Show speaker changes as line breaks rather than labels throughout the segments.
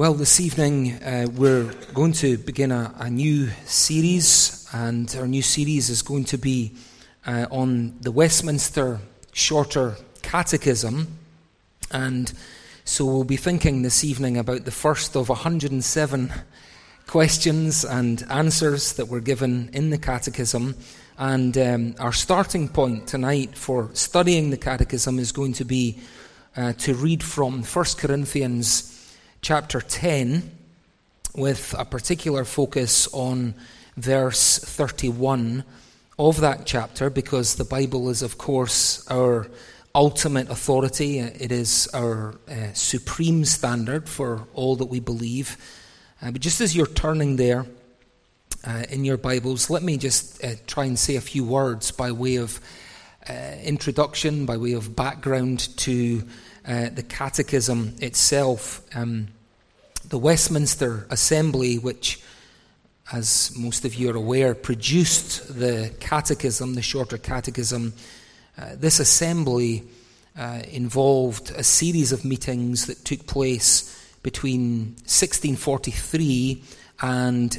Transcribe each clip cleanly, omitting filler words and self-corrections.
Well, this evening we're going to begin a new series, and our new series is going to be on the Westminster Shorter Catechism. And so we'll be thinking this evening about the first of 107 questions and answers that were given in the Catechism. And our starting point tonight for studying the Catechism is going to be to read from 1 Corinthians chapter 10, with a particular focus on verse 31 of that chapter, because the Bible is, of course, our ultimate authority. It is our supreme standard for all that we believe. But just as you're turning there in your Bibles, let me just try and say a few words by way of introduction, by way of background to the Catechism itself. The Westminster Assembly, which, as most of you are aware, produced the Catechism, the Shorter Catechism, this assembly involved a series of meetings that took place between 1643 and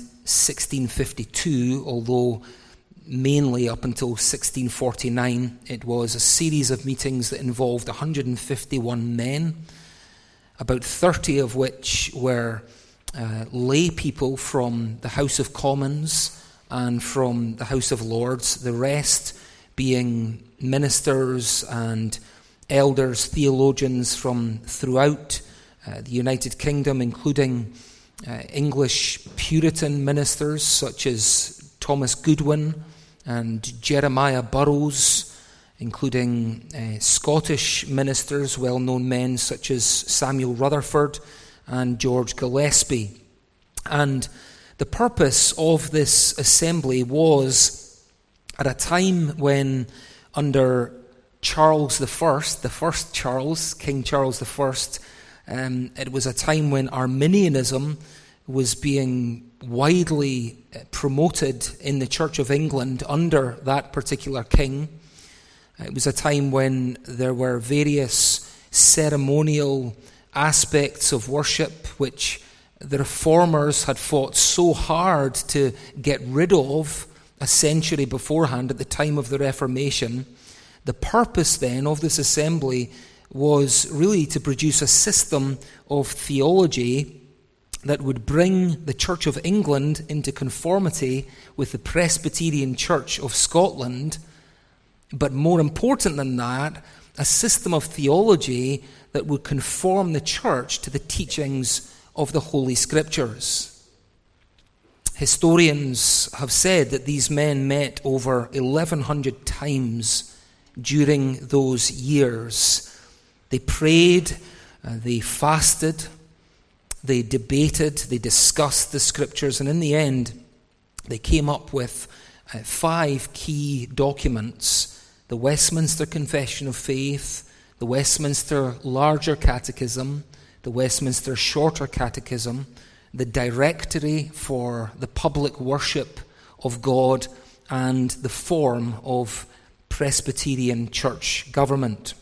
1652, although mainly up until 1649, it was a series of meetings that involved 151 men, about 30 of which were lay people from the House of Commons and from the House of Lords, the rest being ministers and elders, theologians from throughout the United Kingdom, including English Puritan ministers such as Thomas Goodwin and Jeremiah Burroughs, including Scottish ministers, well-known men such as Samuel Rutherford and George Gillespie. And the purpose of this assembly was, at a time when under Charles I, the first Charles, King Charles I, it was a time when Arminianism was being widely promoted in the Church of England under that particular king. It was a time when there were various ceremonial aspects of worship which the Reformers had fought so hard to get rid of a century beforehand at the time of the Reformation. The purpose then of this assembly was really to produce a system of theology that would bring the Church of England into conformity with the Presbyterian Church of Scotland, but more important than that, a system of theology that would conform the Church to the teachings of the Holy Scriptures. Historians have said that these men met over 1,100 times during those years. They prayed, they fasted, they debated, they discussed the Scriptures, and in the end, they came up with 5 key documents: the Westminster Confession of Faith, the Westminster Larger Catechism, the Westminster Shorter Catechism, the Directory for the Public Worship of God, and the Form of Presbyterian Church Government.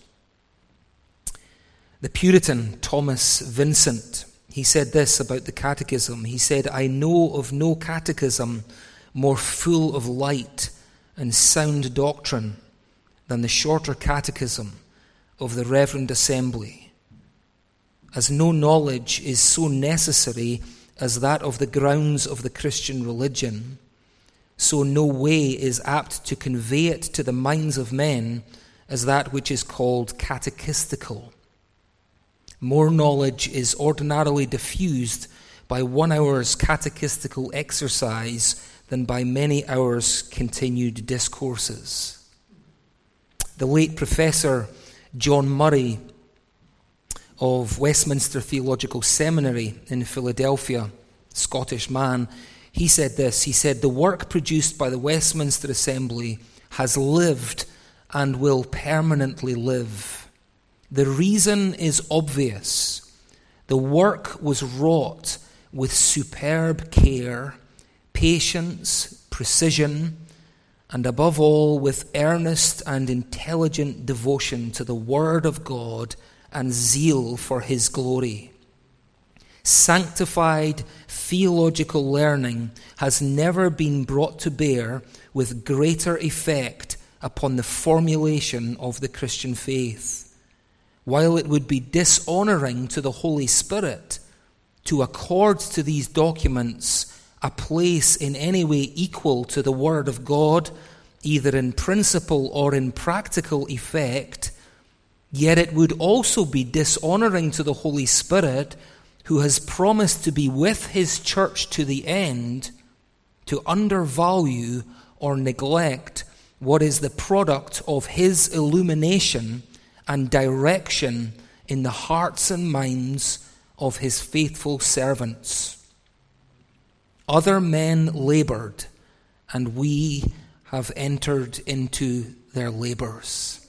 The Puritan Thomas Vincent, he said this about the Catechism. He said, "I know of no catechism more full of light and sound doctrine than the Shorter Catechism of the Reverend Assembly, as no knowledge is so necessary as that of the grounds of the Christian religion, so no way is apt to convey it to the minds of men as that which is called catechistical. More knowledge is ordinarily diffused by 1 hour's catechistical exercise than by many hours' continued discourses." The late Professor John Murray of Westminster Theological Seminary in Philadelphia, Scottish man, he said this. He said, "The work produced by the Westminster Assembly has lived and will permanently live. The reason is obvious. The work was wrought with superb care, patience, precision, and above all with earnest and intelligent devotion to the Word of God and zeal for His glory. Sanctified theological learning has never been brought to bear with greater effect upon the formulation of the Christian faith. While it would be dishonoring to the Holy Spirit to accord to these documents a place in any way equal to the Word of God, either in principle or in practical effect, yet it would also be dishonoring to the Holy Spirit, who has promised to be with his church to the end, to undervalue or neglect what is the product of his illumination and direction in the hearts and minds of his faithful servants. Other men labored, and we have entered into their labors.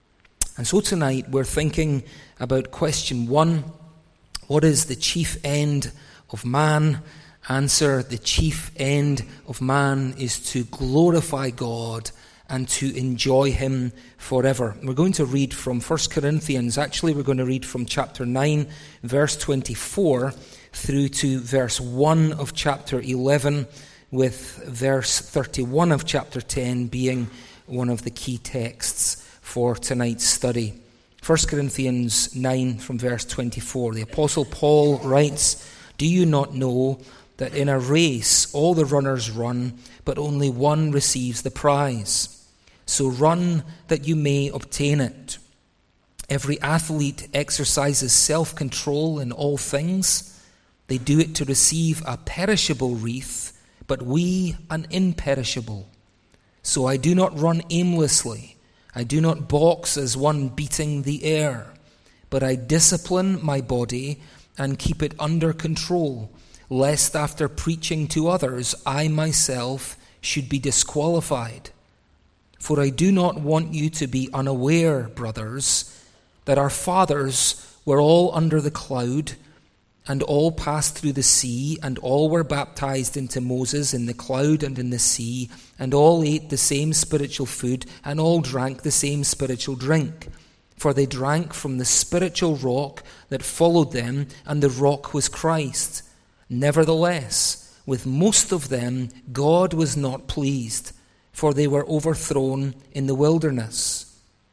And so tonight we're thinking about question 1. What is the chief end of man? Answer: the chief end of man is to glorify God and to enjoy him forever. We're going to read from 1 Corinthians. Actually, we're going to read from chapter 9, verse 24, through to verse 1 of chapter 11, with verse 31 of chapter 10 being one of the key texts for tonight's study. 1 Corinthians 9 from verse 24. The Apostle Paul writes, "Do you not know that in a race all the runners run, but only one receives the prize? So run that you may obtain it. Every athlete exercises self-control in all things. They do it to receive a perishable wreath, but we an imperishable. So I do not run aimlessly. I do not box as one beating the air, but I discipline my body and keep it under control, lest after preaching to others I myself should be disqualified. For I do not want you to be unaware, brothers, that our fathers were all under the cloud, and all passed through the sea, and all were baptized into Moses in the cloud and in the sea, and all ate the same spiritual food, and all drank the same spiritual drink. For they drank from the spiritual rock that followed them, and the rock was Christ. Nevertheless, with most of them God was not pleased, for they were overthrown in the wilderness.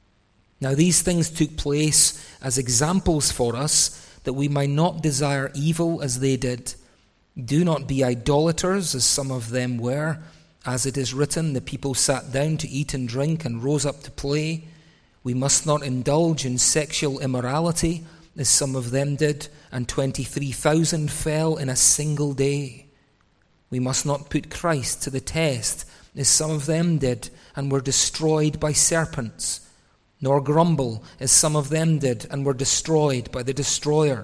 Now these things took place as examples for us, that we might not desire evil as they did. Do not be idolaters, as some of them were. As it is written, the people sat down to eat and drink and rose up to play. We must not indulge in sexual immorality, as some of them did, and 23,000 fell in a single day. We must not put Christ to the test, as some of them did, and were destroyed by serpents. Nor grumble, as some of them did, and were destroyed by the destroyer.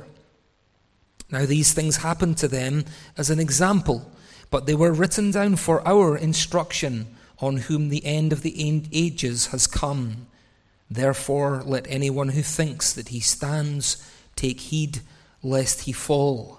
Now these things happened to them as an example, but they were written down for our instruction, on whom the end of the ages has come. Therefore let anyone who thinks that he stands take heed lest he fall.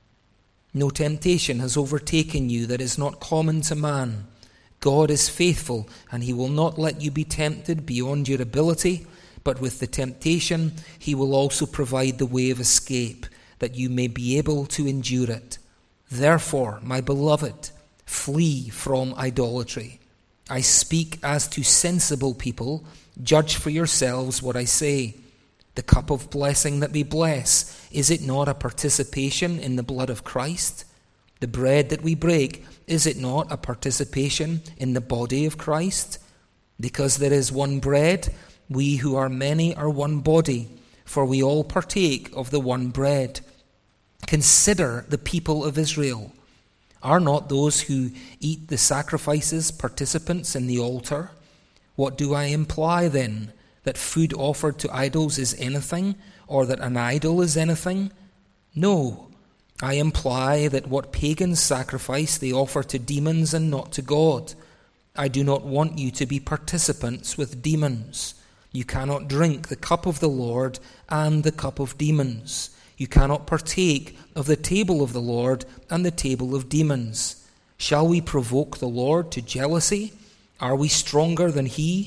No temptation has overtaken you that is not common to man. God is faithful, and he will not let you be tempted beyond your ability, but with the temptation he will also provide the way of escape, that you may be able to endure it. Therefore, my beloved, flee from idolatry. I speak as to sensible people. Judge for yourselves what I say. The cup of blessing that we bless, is it not a participation in the blood of Christ? The bread that we break, is it not a participation in the body of Christ? Because there is one bread, we who are many are one body, for we all partake of the one bread. Consider the people of Israel. Are not those who eat the sacrifices participants in the altar? What do I imply then? That food offered to idols is anything, or that an idol is anything? No. I imply that what pagans sacrifice they offer to demons and not to God. I do not want you to be participants with demons. You cannot drink the cup of the Lord and the cup of demons. You cannot partake of the table of the Lord and the table of demons. Shall we provoke the Lord to jealousy? Are we stronger than he?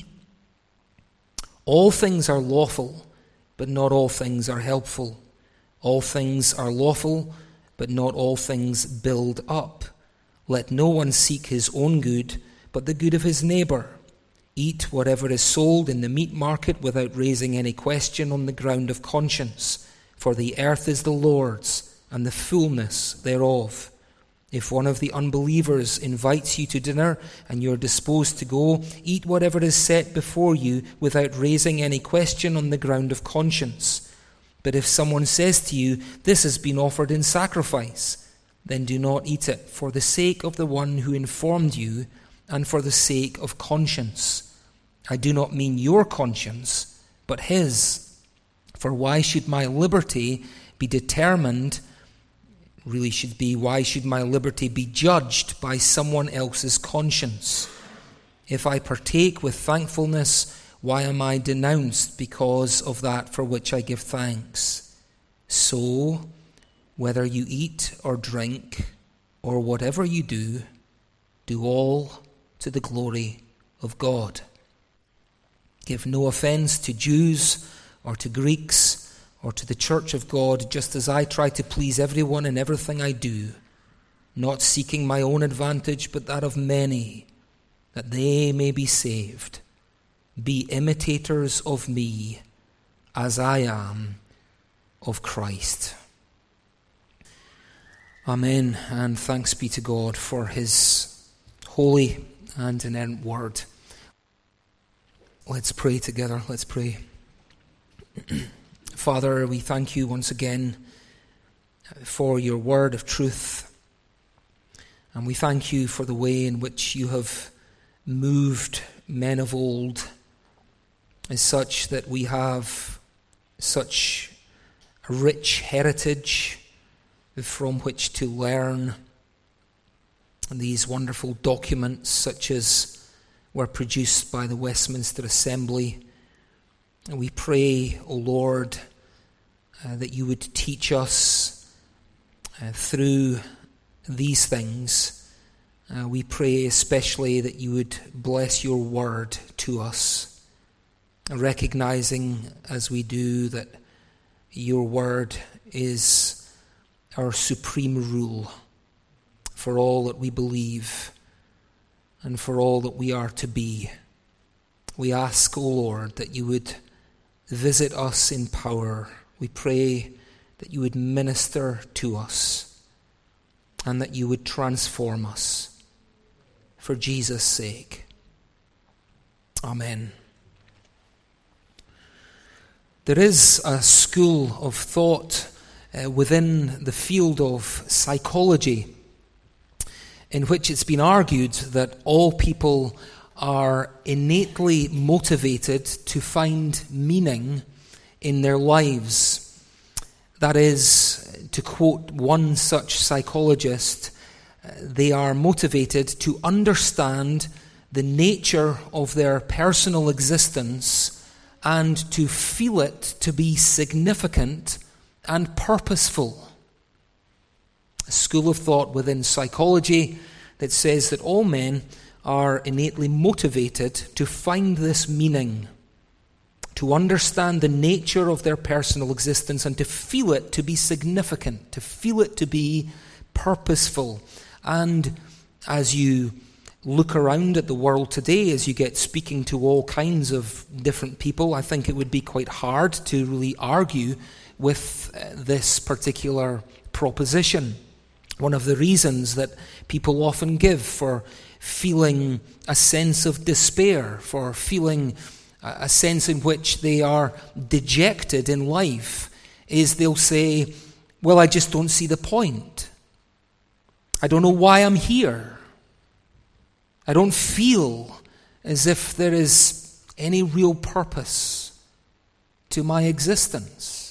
All things are lawful, but not all things are helpful. All things are lawful, but not all things build up. Let no one seek his own good, but the good of his neighbor. Eat whatever is sold in the meat market without raising any question on the ground of conscience, for the earth is the Lord's, and the fullness thereof. If one of the unbelievers invites you to dinner and you're disposed to go, eat whatever is set before you without raising any question on the ground of conscience. But if someone says to you, "This has been offered in sacrifice," then do not eat it, for the sake of the one who informed you and for the sake of conscience. I do not mean your conscience, but his. For why should my liberty be determined? Really should be, why should my liberty be judged by someone else's conscience? If I partake with thankfulness, why am I denounced because of that for which I give thanks? So, whether you eat or drink, or whatever you do, do all to the glory of God. Give no offense to Jews or to Greeks, or to the church of God, just as I try to please everyone in everything I do, not seeking my own advantage, but that of many, that they may be saved. Be imitators of me, as I am of Christ. Amen, and thanks be to God for his holy and inerrant word. Let's pray together. Let's pray. Father, we thank you once again for your word of truth. And we thank you for the way in which you have moved men of old, as such that we have such a rich heritage from which to learn. And these wonderful documents, such as were produced by the Westminster Assembly. And we pray, O Lord, that you would teach us through these things. We pray especially that you would bless your word to us, recognizing as we do that your word is our supreme rule for all that we believe and for all that we are to be. We ask, O Lord, that you would visit us in power. We pray that you would minister to us and that you would transform us for Jesus' sake. Amen. There is a school of thought within the field of psychology in which it's been argued that all people are innately motivated to find meaning in their lives. That is, to quote one such psychologist, they are motivated to understand the nature of their personal existence and to feel it to be significant and purposeful. A school of thought within psychology that says that all men are innately motivated to find this meaning, to understand the nature of their personal existence and to feel it to be significant, to feel it to be purposeful. And as you look around at the world today, as you get speaking to all kinds of different people, I think it would be quite hard to really argue with this particular proposition. One of the reasons that people often give for feeling a sense of despair, for feeling a sense in which they are dejected in life, is they'll say, well, I just don't see the point. I don't know why I'm here. I don't feel as if there is any real purpose to my existence.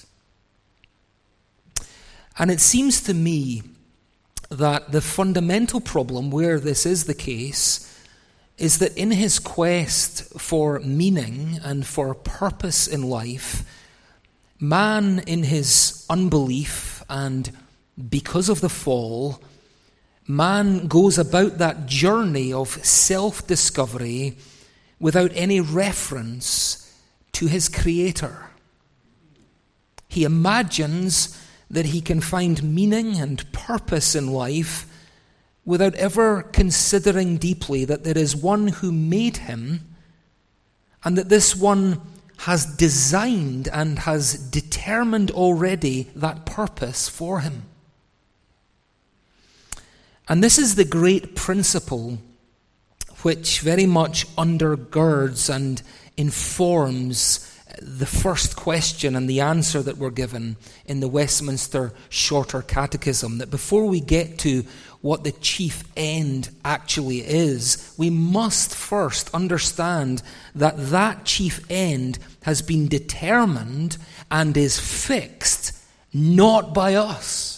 And it seems to me that the fundamental problem where this is the case is that in his quest for meaning and for purpose in life, man in his unbelief and because of the fall, man goes about that journey of self-discovery without any reference to his Creator. He imagines that he can find meaning and purpose in life without ever considering deeply that there is one who made him, and that this one has designed and has determined already that purpose for him. And this is the great principle which very much undergirds and informs the first question and the answer that we're given in the Westminster Shorter Catechism, that before we get to what the chief end actually is, we must first understand that that chief end has been determined and is fixed not by us.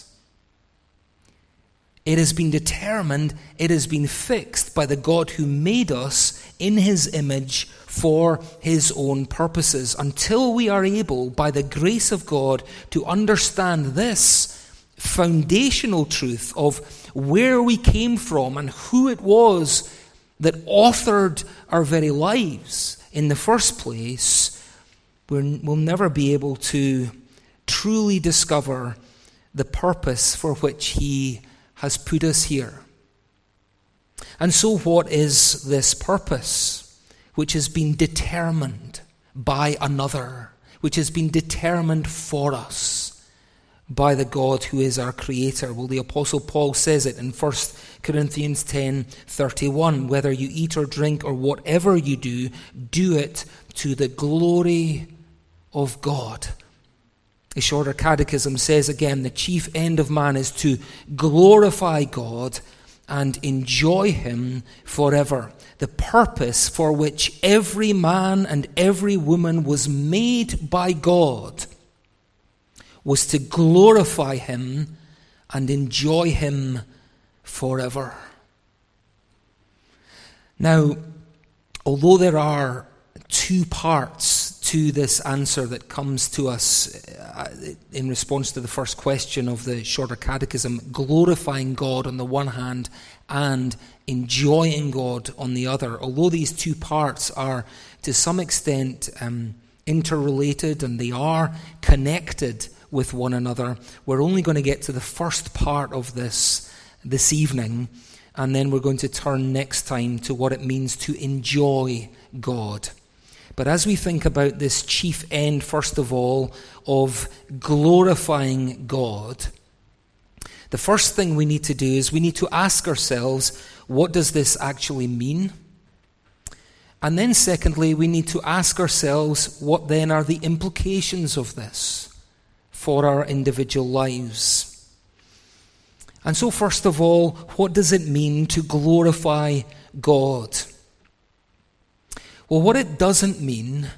It has been determined, it has been fixed by the God who made us in his image for his own purposes. Until we are able, by the grace of God, to understand this foundational truth of where we came from and who it was that authored our very lives in the first place, we'll never be able to truly discover the purpose for which he has put us here. And so what is this purpose which has been determined by another, which has been determined for us by the God who is our Creator? Well, the Apostle Paul says it in 1 Corinthians 10:31, whether you eat or drink or whatever you do, do it to the glory of God. The Shorter Catechism says again, the chief end of man is to glorify God and enjoy him forever. The purpose for which every man and every woman was made by God was to glorify him and enjoy him forever. Now, although there are two parts to this answer that comes to us in response to the first question of the Shorter Catechism, glorifying God on the one hand and enjoying God on the other, although these two parts are to some extent interrelated and they are connected with one another, we're only going to get to the first part of this evening, and then we're going to turn next time to what it means to enjoy God. But as we think about this chief end, first of all, of glorifying God, the first thing we need to do is we need to ask ourselves, what does this actually mean? And then secondly, we need to ask ourselves, what then are the implications of this for our individual lives? And so first of all, what does it mean to glorify God? Well, what it doesn't mean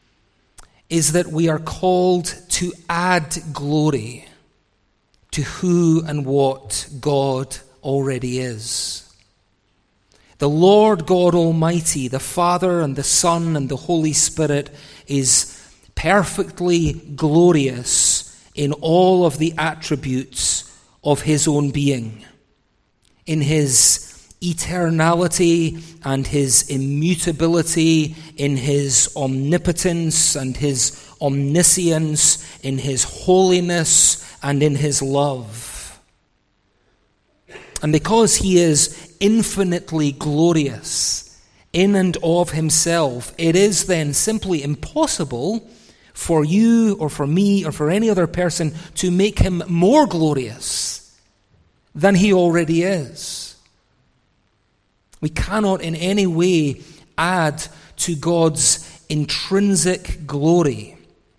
is that we are called to add glory to who and what God already is. The Lord God Almighty, the Father and the Son and the Holy Spirit, is perfectly glorious in all of the attributes of his own being, in his eternality and his immutability, in his omnipotence and his omniscience, in his holiness and in his love. And because he is infinitely glorious in and of himself, it is then simply impossible for you or for me or for any other person to make him more glorious than he already is. We cannot in any way add to God's intrinsic glory.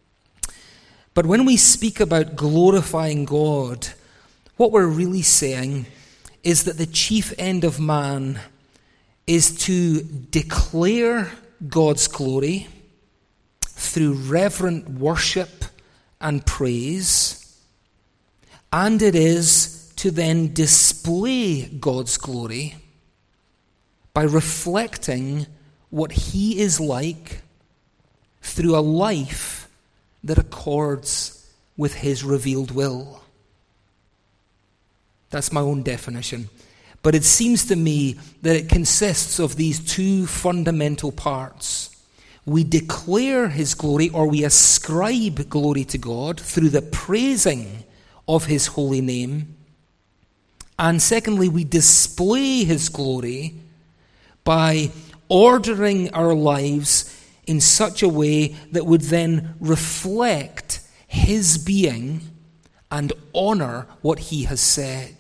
But when we speak about glorifying God, what we're really saying is that the chief end of man is to declare God's glory through reverent worship and praise, and it is to then display God's glory by reflecting what he is like through a life that accords with his revealed will. That's my own definition. But it seems to me that it consists of these two fundamental parts. We declare his glory, or we ascribe glory to God through the praising of his holy name. And secondly, we display his glory by ordering our lives in such a way that would then reflect his being and honor what he has said.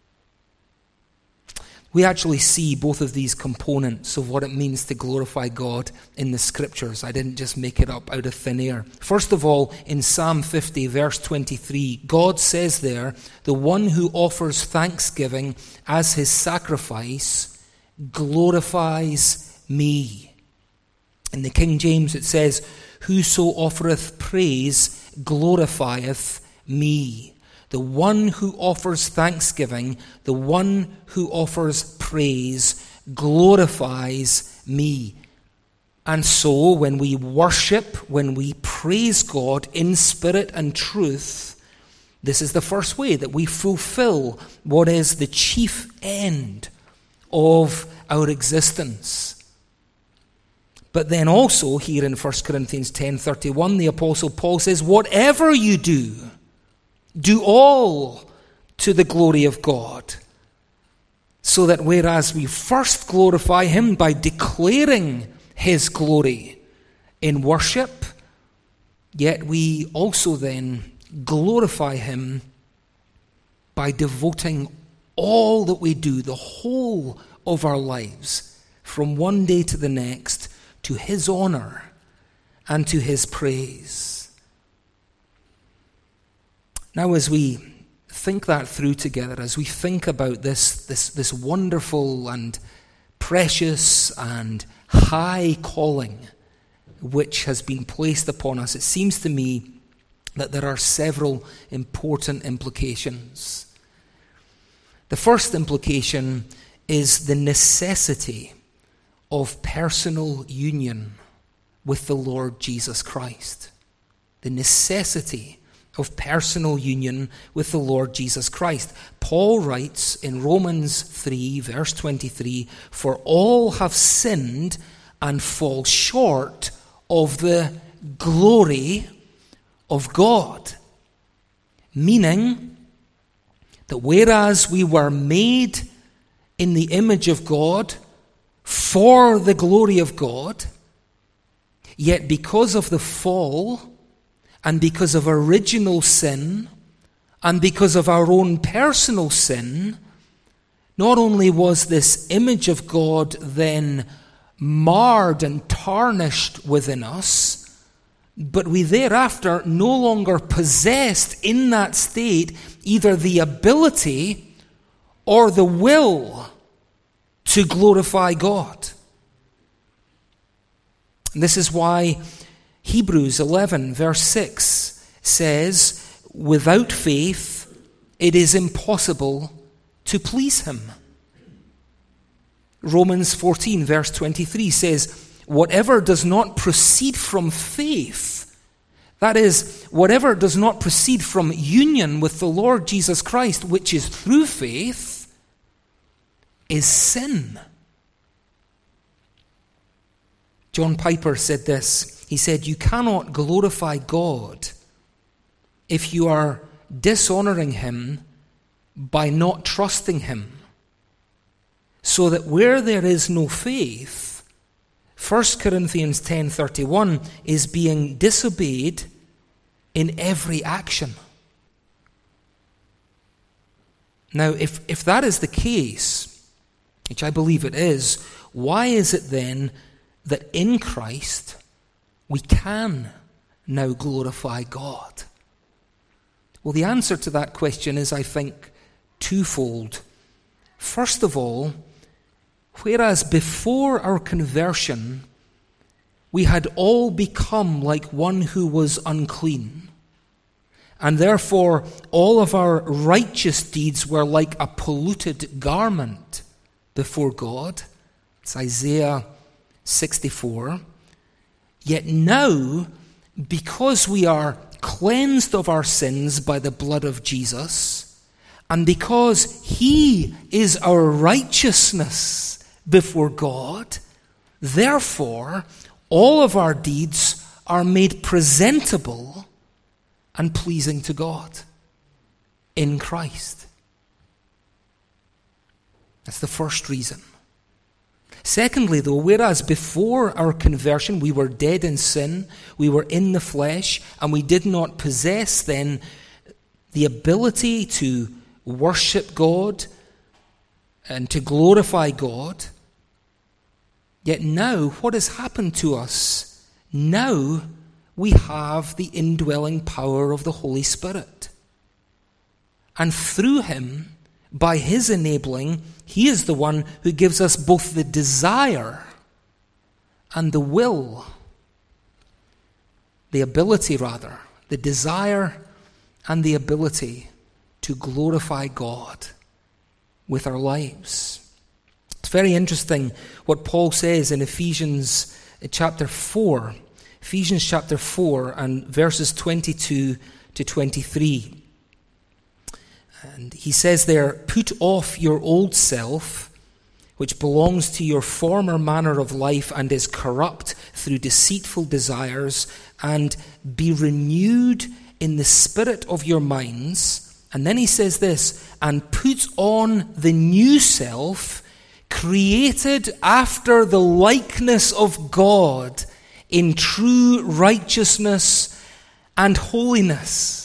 We actually see both of these components of what it means to glorify God in the Scriptures. I didn't just make it up out of thin air. First of all, in Psalm 50, verse 23, God says there, "The one who offers thanksgiving as his sacrifice glorifies me." In the King James it says, "Whoso offereth praise glorifieth me." The one who offers thanksgiving, the one who offers praise, glorifies me. And so when we worship, when we praise God in spirit and truth, this is the first way that we fulfill what is the chief end of our existence. But then also here in 1 Corinthians 10:31, the Apostle Paul says, "Whatever you do, do all to the glory of God." So that whereas we first glorify him by declaring his glory in worship, yet we also then glorify him by devoting all that we do, the whole of our lives, from one day to the next, to his honor and to his praise. Now, as we think that through together, as we think about this wonderful and precious and high calling which has been placed upon us, it seems to me that there are several important implications. The first implication is the necessity of personal union with the Lord Jesus Christ. The necessity of personal union with the Lord Jesus Christ. Paul writes in Romans 3, verse 23, "For all have sinned and fall short of the glory of God." Meaning that whereas we were made in the image of God for the glory of God, yet because of the fall, and because of original sin, and because of our own personal sin, not only was this image of God then marred and tarnished within us, but we thereafter no longer possessed in that state either the ability or the will to glorify God. And this is why Hebrews 11, verse 6 says, "Without faith it is impossible to please him." Romans 14, verse 23 says, "Whatever does not proceed from faith," that is, whatever does not proceed from union with the Lord Jesus Christ, which is through faith, is sin. John Piper said this. He said, "You cannot glorify God if you are dishonoring him by not trusting him. So that where there is no faith, 1 Corinthians 10:31 is being disobeyed in every action." Now, if that is the case, which I believe it is, why is it then that in Christ we can now glorify God? Well, the answer to that question is, I think, twofold. First of all, whereas before our conversion we had all become like one who was unclean, and therefore all of our righteous deeds were like a polluted garment before God. It's Isaiah 64. Yet now, because we are cleansed of our sins by the blood of Jesus, and because he is our righteousness before God, therefore all of our deeds are made presentable and pleasing to God. in Christ. That's the first reason. Secondly, though, whereas before our conversion we were dead in sin, we were in the flesh, and we did not possess then the ability to worship God and to glorify God, yet now what has happened to us? Now we have the indwelling power of the Holy Spirit. And through him, by his enabling, he is the one who gives us both the desire and the will, the ability rather, the desire and the ability to glorify God with our lives. It's very interesting what Paul says in Ephesians chapter 4. Ephesians chapter 4 and verses 22 to 23. And he says there, "Put off your old self, which belongs to your former manner of life and is corrupt through deceitful desires, and be renewed in the spirit of your minds." And then he says this, "And put on the new self, created after the likeness of God in true righteousness and holiness."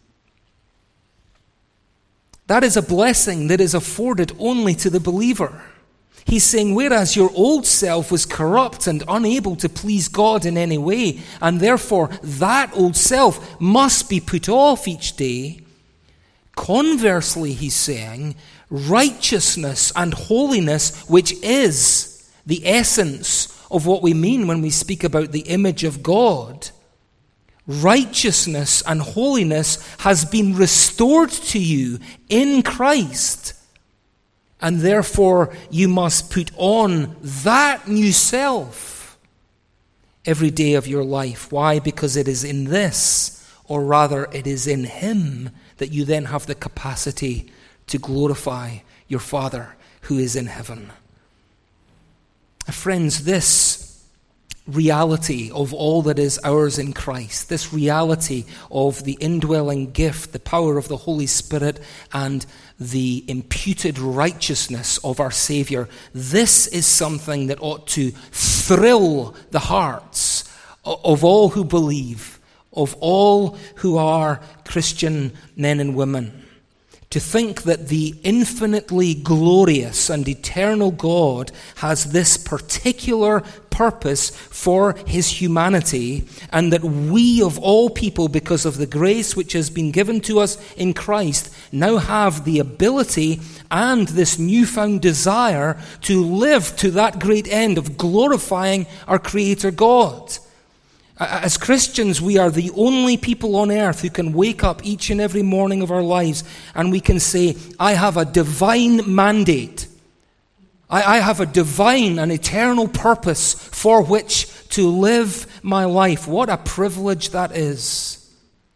That is a blessing that is afforded only to the believer. He's saying, whereas your old self was corrupt and unable to please God in any way, and therefore that old self must be put off each day, conversely, he's saying, righteousness and holiness, which is the essence of what we mean when we speak about the image of God, righteousness and holiness has been restored to you in Christ. And therefore, you must put on that new self every day of your life. Why? Because it is in this, or rather it is in him, that you then have the capacity to glorify your Father who is in heaven. Friends, this reality of all that is ours in Christ, this reality of the indwelling gift, the power of the Holy Spirit, and the imputed righteousness of our Savior, this is something that ought to thrill the hearts of all who believe, of all who are Christian men and women. To think that the infinitely glorious and eternal God has this particular purpose for his humanity, and that we of all people, because of the grace which has been given to us in Christ, now have the ability and this newfound desire to live to that great end of glorifying our Creator God. As Christians, we are the only people on earth who can wake up each and every morning of our lives and we can say, I have a divine mandate. I have a divine and eternal purpose for which to live my life. What a privilege that is.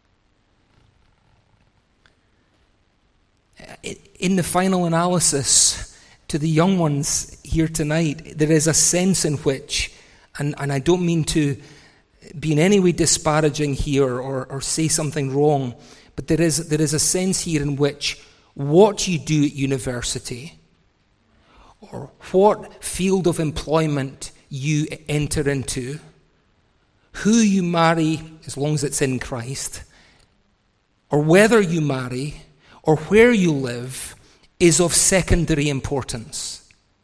In the final analysis, to the young ones here tonight, there is a sense in which, and I don't mean to be in any way disparaging here or say something wrong, but there is a sense here in which what you do at university or what field of employment you enter into, who you marry as long as it's in Christ, or whether you marry or where you live is of secondary importance.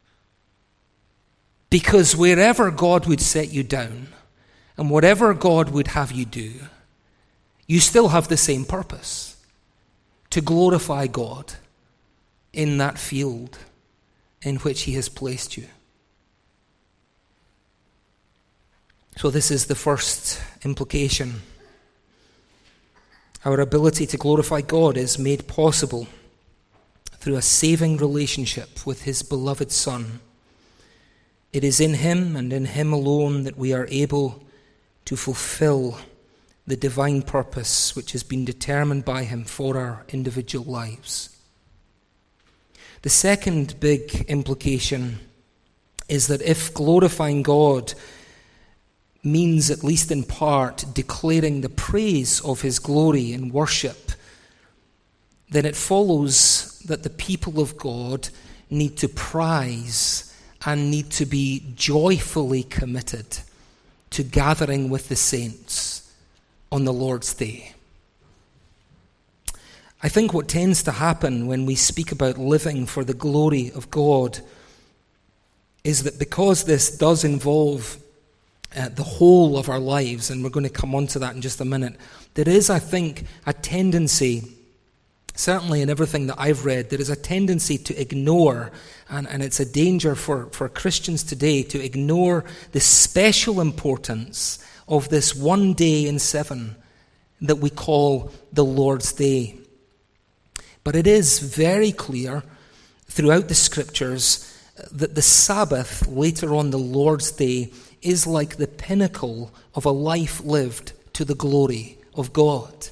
Because wherever God would set you down, and whatever God would have you do, you still have the same purpose, to glorify God in that field in which he has placed you. So this is the first implication. Our ability to glorify God is made possible through a saving relationship with his beloved Son. It is in him and in him alone that we are able to fulfill the divine purpose which has been determined by him for our individual lives. The second big implication is that if glorifying God means, at least in part, declaring the praise of his glory in worship, then it follows that the people of God need to prize and need to be joyfully committed to gathering with the saints on the Lord's Day. I think what tends to happen when we speak about living for the glory of God is that because this does involve the whole of our lives, and we're going to come on to that in just a minute, there is, I think, a tendency, certainly in everything that I've read, there is a tendency to ignore, and it's a danger for Christians today, to ignore the special importance of this one day in 7 that we call the Lord's Day. But it is very clear throughout the Scriptures that the Sabbath, later on the Lord's Day, is like the pinnacle of a life lived to the glory of God.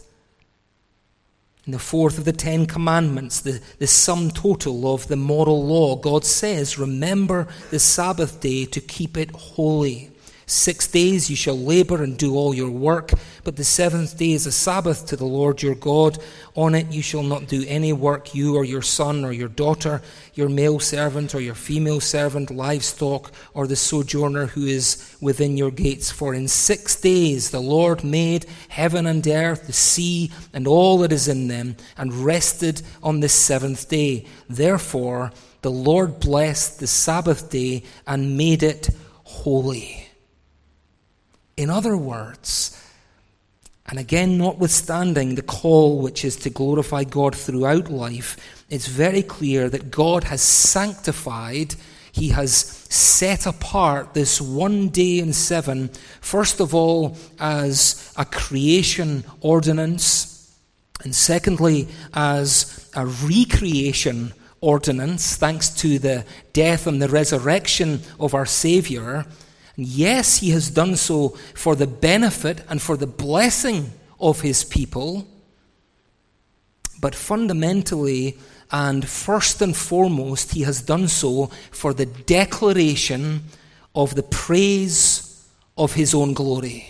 In the 4th of the 10 Commandments, the sum total of the moral law, God says, remember the Sabbath day to keep it holy. 6 days you shall labor and do all your work, but the 7th day is a Sabbath to the Lord your God. On it you shall not do any work, you or your son or your daughter, your male servant or your female servant, livestock, or the sojourner who is within your gates. For in 6 days the Lord made heaven and earth, the sea, and all that is in them, and rested on the 7th day. Therefore the Lord blessed the Sabbath day and made it holy. In other words, and again notwithstanding the call which is to glorify God throughout life, it's very clear that God has sanctified, He has set apart this one day in 7, first of all as a creation ordinance, and secondly as a recreation ordinance, thanks to the death and the resurrection of our Saviour. And yes, He has done so for the benefit and for the blessing of His people, but fundamentally and first and foremost, He has done so for the declaration of the praise of His own glory.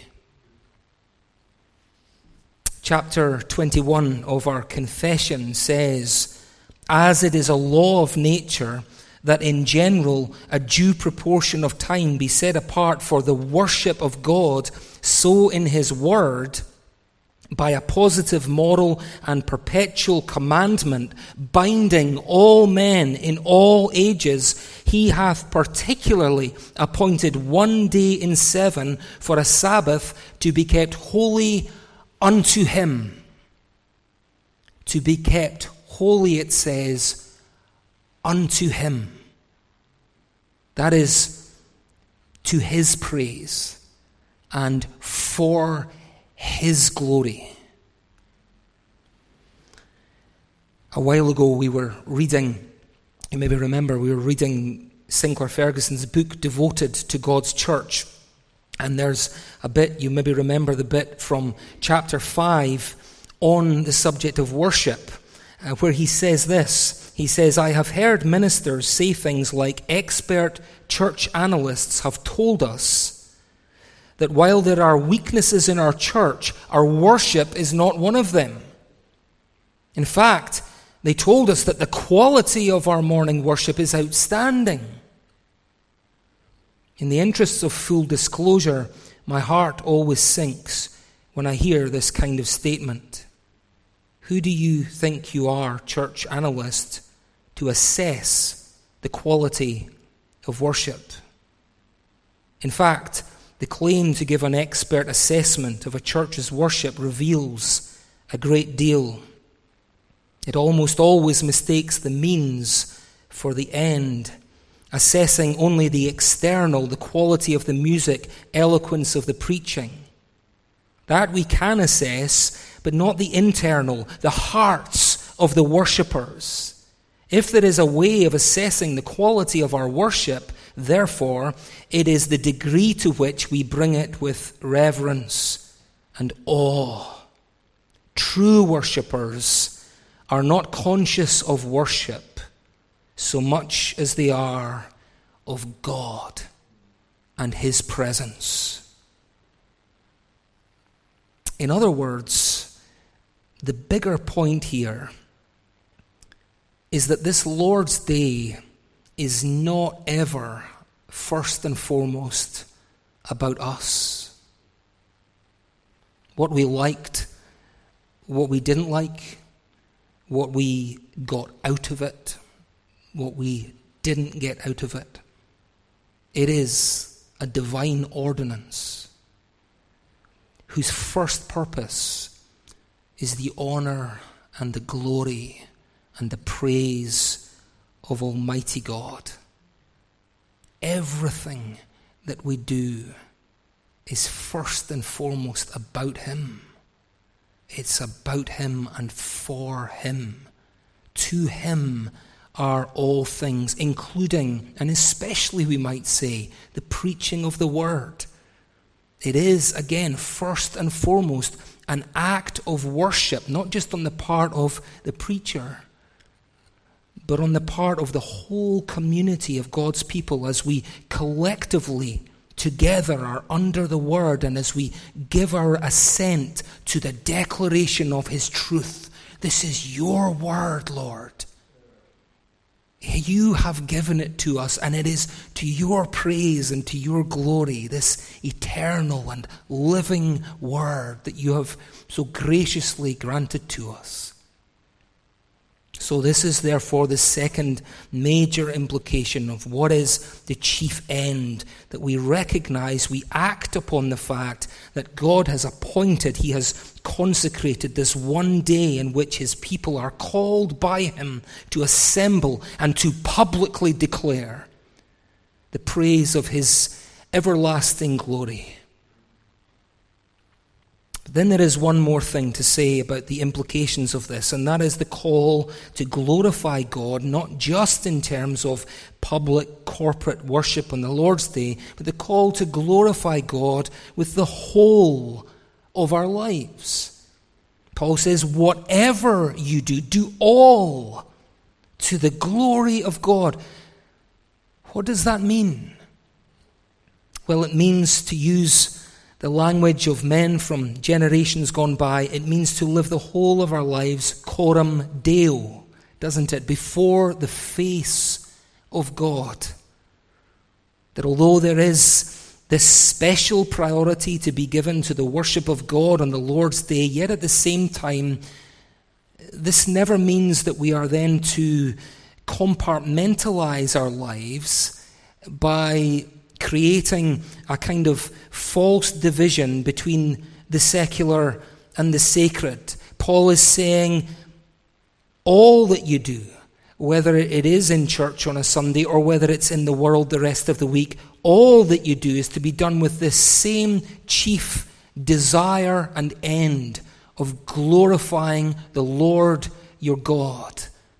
Chapter 21 of our confession says, as it is a law of nature that in general a due proportion of time be set apart for the worship of God, so in His word, by a positive moral and perpetual commandment, binding all men in all ages, He hath particularly appointed one day in 7 for a Sabbath to be kept holy unto Him. To be kept holy, it says, unto Him. That is to His praise and for His glory. A while ago we were reading, you maybe remember, we were reading Sinclair Ferguson's book Devoted to God's Church. And there's a bit, you maybe remember the bit from chapter 5 on the subject of worship, where he says this. He says, I have heard ministers say things like expert church analysts have told us that while there are weaknesses in our church, our worship is not one of them. In fact, they told us that the quality of our morning worship is outstanding. In the interests of full disclosure, my heart always sinks when I hear this kind of statement. Who do you think you are, church analyst, to assess the quality of worship? In fact, the claim to give an expert assessment of a church's worship reveals a great deal. It almost always mistakes the means for the end, assessing only the external, the quality of the music, eloquence of the preaching. That we can assess, but not the internal, the hearts of the worshippers. If there is a way of assessing the quality of our worship, therefore, it is the degree to which we bring it with reverence and awe. True worshippers are not conscious of worship so much as they are of God and His presence. In other words, the bigger point here is that this Lord's Day is not ever, first and foremost, about us. What we liked, what we didn't like, what we got out of it, what we didn't get out of it. It is a divine ordinance whose first purpose is the honor and the glory and the praise of Almighty God. Everything that we do is first and foremost about Him. It's about Him and for Him. To Him are all things, including, and especially we might say, the preaching of the Word. It is, again, first and foremost, an act of worship, not just on the part of the preacher, but on the part of the whole community of God's people as we collectively together are under the Word and as we give our assent to the declaration of His truth. This is your Word, Lord. You have given it to us, and it is to your praise and to your glory, this eternal and living Word that you have so graciously granted to us. So this is therefore the second major implication of what is the chief end, that we recognize, we act upon the fact that God has appointed, He has consecrated this one day in which His people are called by Him to assemble and to publicly declare the praise of His everlasting glory. Then there is one more thing to say about the implications of this, and that is the call to glorify God, not just in terms of public corporate worship on the Lord's Day, but the call to glorify God with the whole of our lives. Paul says, whatever you do, do all to the glory of God. What does that mean? Well, it means, to use the language of men from generations gone by, it means to live the whole of our lives coram Deo, doesn't it? Before the face of God. That although there is this special priority to be given to the worship of God on the Lord's Day, yet at the same time, this never means that we are then to compartmentalize our lives by creating a kind of false division between the secular and the sacred. Paul is saying all that you do, whether it is in church on a Sunday or whether it's in the world the rest of the week, all that you do is to be done with this same chief desire and end of glorifying the Lord your God.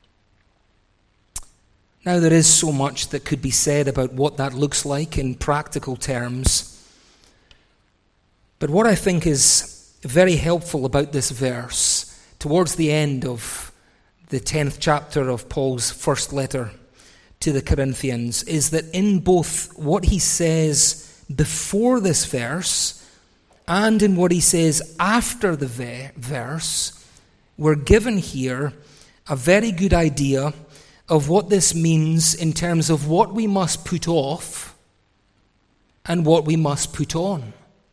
Now, there is so much that could be said about what that looks like in practical terms. But what I think is very helpful about this verse, towards the end of the 10th chapter of Paul's first letter to the Corinthians, is that in both what he says before this verse and in what he says after the verse, we're given here a very good idea of what this means in terms of what we must put off and what we must put on.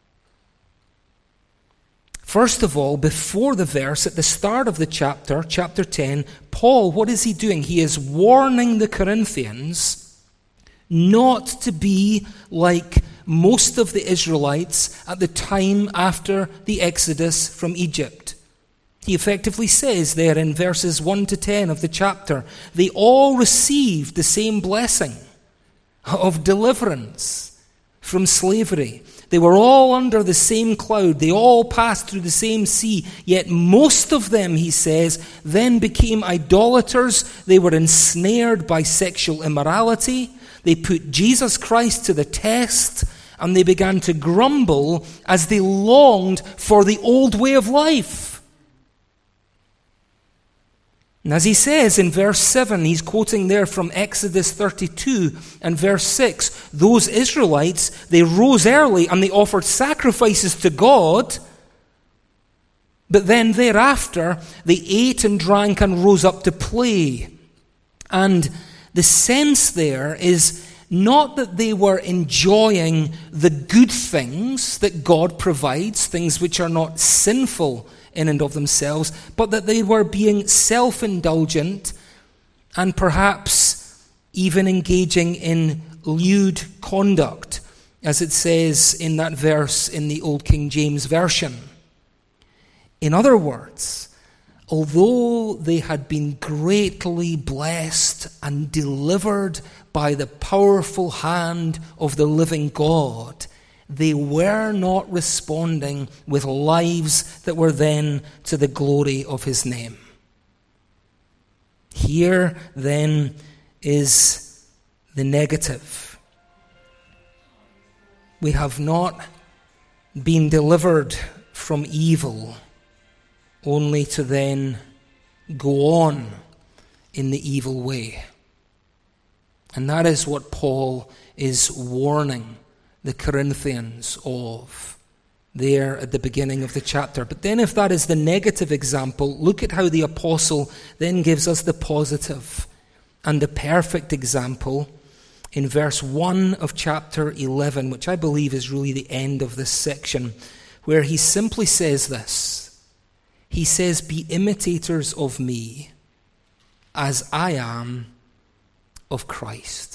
First of all, before the verse, at the start of the chapter 10, Paul, what is he doing? He is warning the Corinthians not to be like most of the Israelites at the time after the Exodus from Egypt. He effectively says there in verses 1 to 10 of the chapter, they all received the same blessing of deliverance from slavery. They were all under the same cloud. They all passed through the same sea. Yet most of them, he says, then became idolaters. They were ensnared by sexual immorality. They put Jesus Christ to the test, and they began to grumble as they longed for the old way of life. And as he says in verse 7, he's quoting there from Exodus 32 and verse 6, those Israelites, they rose early and they offered sacrifices to God, but then thereafter they ate and drank and rose up to play And the sense there is not that they were enjoying the good things that God provides, things which are not sinful in and of themselves, but that they were being self-indulgent and perhaps even engaging in lewd conduct, as it says in that verse in the Old King James Version. In other words, although they had been greatly blessed and delivered by the powerful hand of the living God, they were not responding with lives that were then to the glory of his name. Here, then, is the negative. We have not been delivered from evil only to then go on in the evil way. And that is what Paul is warning the Corinthians of there at the beginning of the chapter. But then if that is the negative example, look at how the apostle then gives us the positive and the perfect example in verse 1 of chapter 11, which I believe is really the end of this section, where he simply says this. He says, "Be imitators of me as I am of Christ."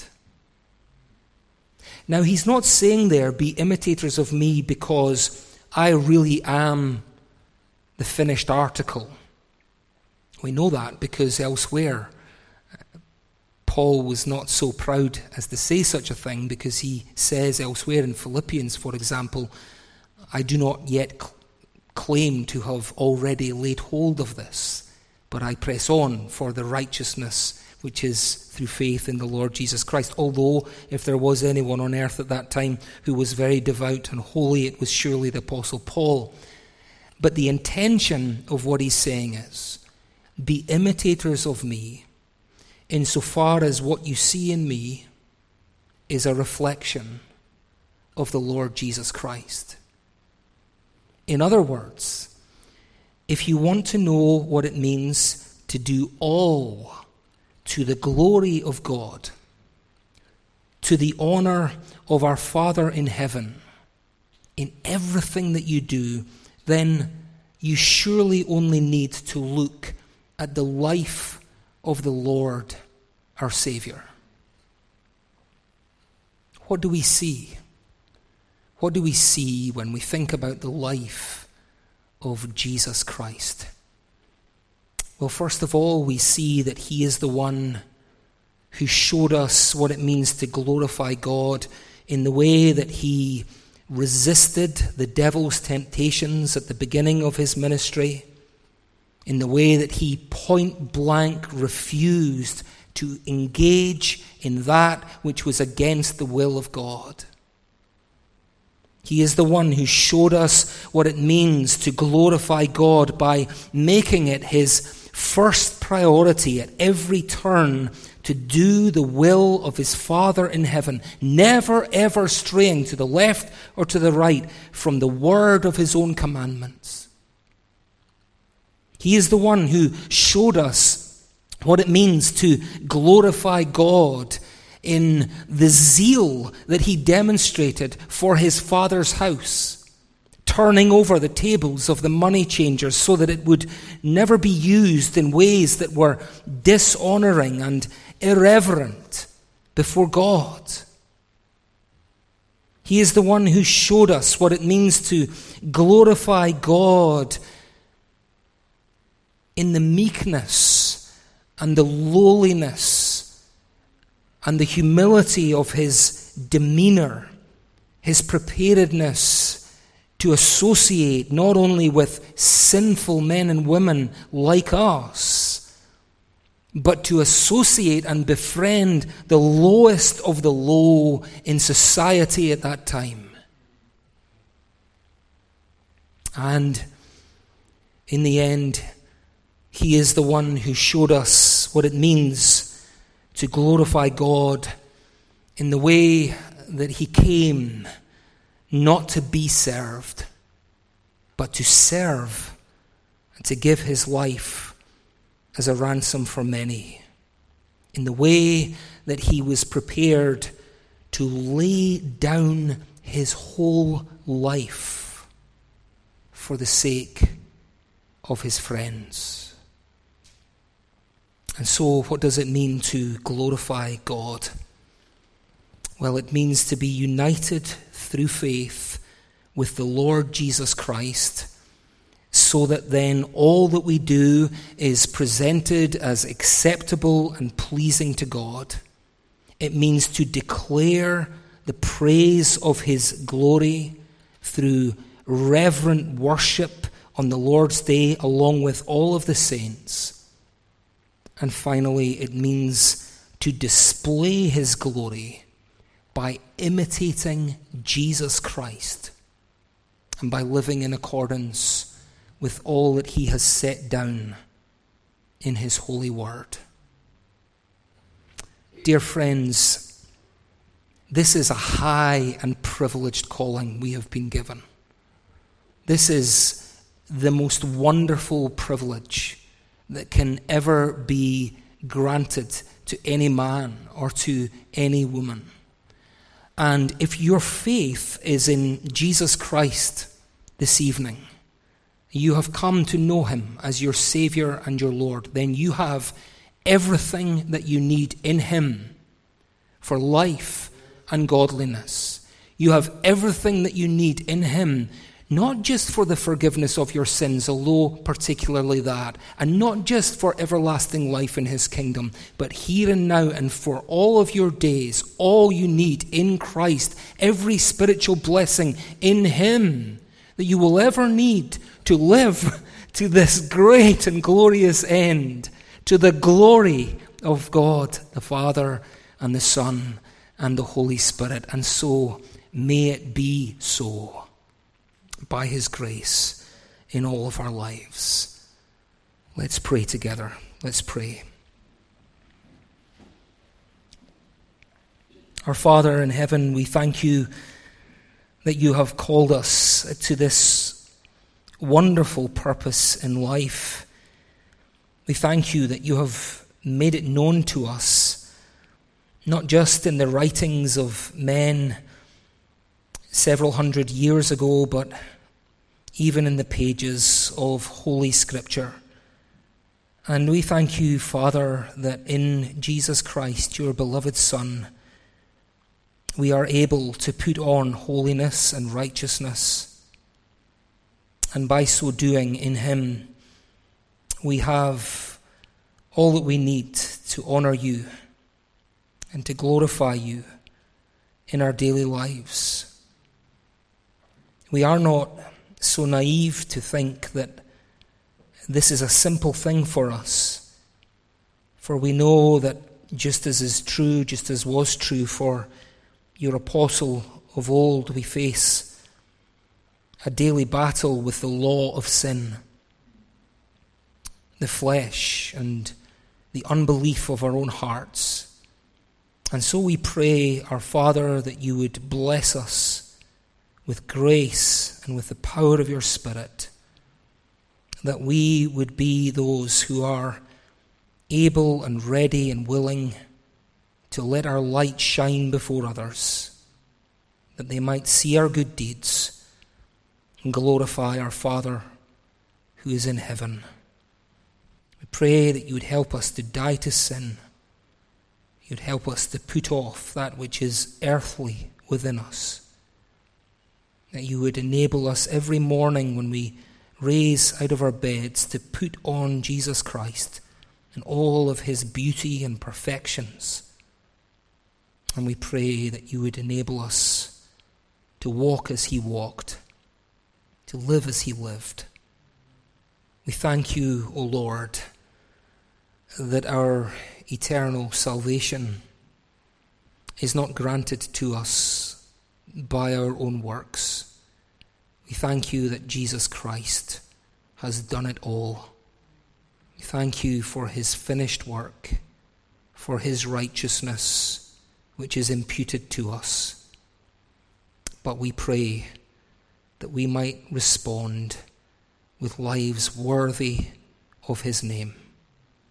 Now, he's not saying there, be imitators of me because I really am the finished article. We know that because elsewhere, Paul was not so proud as to say such a thing, because he says elsewhere in Philippians, for example, I do not yet claim to have already laid hold of this, but I press on for the righteousness which is through faith in the Lord Jesus Christ. Although, if there was anyone on earth at that time who was very devout and holy, it was surely the Apostle Paul. But the intention of what he's saying is, be imitators of me, insofar as what you see in me is a reflection of the Lord Jesus Christ. In other words, if you want to know what it means to do all to the glory of God, to the honor of our Father in heaven, in everything that you do, then you surely only need to look at the life of the Lord, our Savior. What do we see? What do we see when we think about the life of Jesus Christ? Well, first of all, we see that he is the one who showed us what it means to glorify God in the way that he resisted the devil's temptations at the beginning of his ministry, in the way that he point blank refused to engage in that which was against the will of God. He is the one who showed us what it means to glorify God by making it his first priority at every turn to do the will of his Father in heaven, never ever straying to the left or to the right from the word of his own commandments. He is the one who showed us what it means to glorify God in the zeal that he demonstrated for his Father's house, turning over the tables of the money changers so that it would never be used in ways that were dishonoring and irreverent before God. He is the one who showed us what it means to glorify God in the meekness and the lowliness and the humility of his demeanor, his preparedness to associate not only with sinful men and women like us, but to associate and befriend the lowest of the low in society at that time. And in the end, he is the one who showed us what it means to glorify God in the way that he came not to be served, but to serve and to give his life as a ransom for many. in the way that he was prepared to lay down his whole life for the sake of his friends. And so, what does it mean to glorify God? Well, it means to be united through faith with the Lord Jesus Christ, so that then all that we do is presented as acceptable and pleasing to God. It means to declare the praise of his glory through reverent worship on the Lord's Day along with all of the saints. And finally, it means to display his glory by imitating Jesus Christ and by living in accordance with all that he has set down in his holy word. Dear friends, this is a high and privileged calling we have been given. This is the most wonderful privilege that can ever be granted to any man or to any woman. And if your faith is in Jesus Christ this evening, you have come to know him as your Savior and your Lord, then you have everything that you need in him for life and godliness. You have everything that you need in him, not just for the forgiveness of your sins, although particularly that, and not just for everlasting life in his kingdom, but here and now and for all of your days, all you need in Christ, every spiritual blessing in him that you will ever need to live to this great and glorious end, to the glory of God, the Father and the Son and the Holy Spirit. And so may it be so by his grace in all of our lives. Let's pray together. Let's pray. Our Father in heaven, we thank you that you have called us to this wonderful purpose in life. We thank you that you have made it known to us, not just in the writings of men several hundred years ago, but even in the pages of Holy Scripture. And we thank you, Father, that in Jesus Christ, your beloved Son, we are able to put on holiness and righteousness. And by so doing, in him, we have all that we need to honor you and to glorify you in our daily lives. We are not so naive to think that this is a simple thing for us, for we know that just as is true, just as was true for your apostle of old, we face a daily battle with the law of sin, the flesh, and the unbelief of our own hearts. And so we pray, our Father, that you would bless us with grace and with the power of your Spirit, that we would be those who are able and ready and willing to let our light shine before others, that they might see our good deeds and glorify our Father who is in heaven. We pray that you would help us to die to sin. You'd help us to put off that which is earthly within us. That you would enable us every morning when we raise out of our beds to put on Jesus Christ and all of his beauty and perfections. And we pray that you would enable us to walk as he walked, to live as he lived. We thank you, O Lord, that our eternal salvation is not granted to us by our own works. We thank you that Jesus Christ has done it all. We thank you for his finished work, for his righteousness, which is imputed to us. But we pray that we might respond with lives worthy of his name.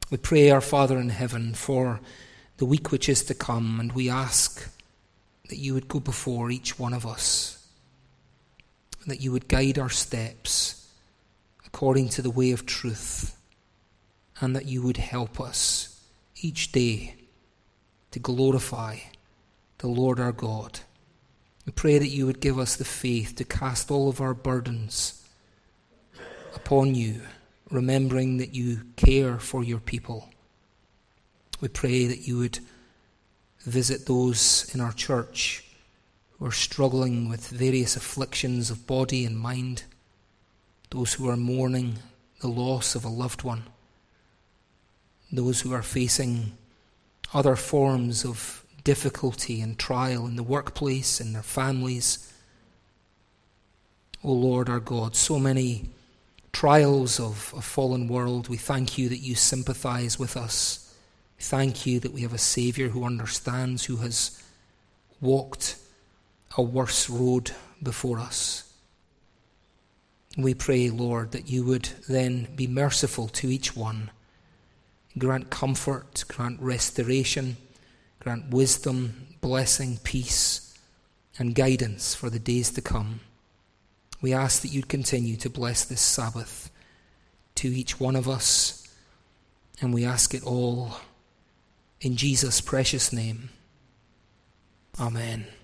We pray, our Father in heaven, for the week which is to come, and we ask that you would go before each one of us, and that you would guide our steps according to the way of truth, and that you would help us each day to glorify the Lord our God. We pray that you would give us the faith to cast all of our burdens upon you, remembering that you care for your people. We pray that you would visit those in our church who are struggling with various afflictions of body and mind, those who are mourning the loss of a loved one, those who are facing other forms of difficulty and trial in the workplace, in their families. O Lord our God, so many trials of a fallen world. We thank you that you sympathize with us. We thank you that we have a Saviour who understands, who has walked a worse road before us. We pray, Lord, that you would then be merciful to each one. Grant comfort, grant restoration, grant wisdom, blessing, peace, and guidance for the days to come. We ask that you'd continue to bless this Sabbath to each one of us, and we ask it all in Jesus' precious name. Amen.